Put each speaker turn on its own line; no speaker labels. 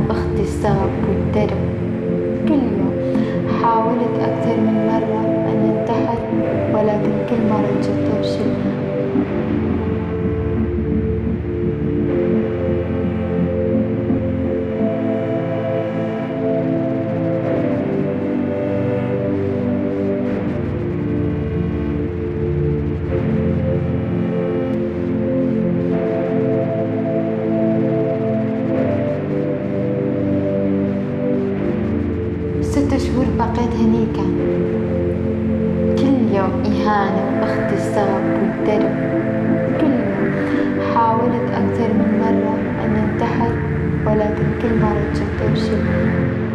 واغتصاب والدرب. كل يوم حاولت أكثر من مرة أن أنتحر، ولكن كل مرة جت أفشل. ست شهور بقيت هنيكا، كل يوم إهانة واغتصاب والدرب. كل يوم حاولت أكثر من مرة أن أنتحر، ولكن كل مرة جت أفشل.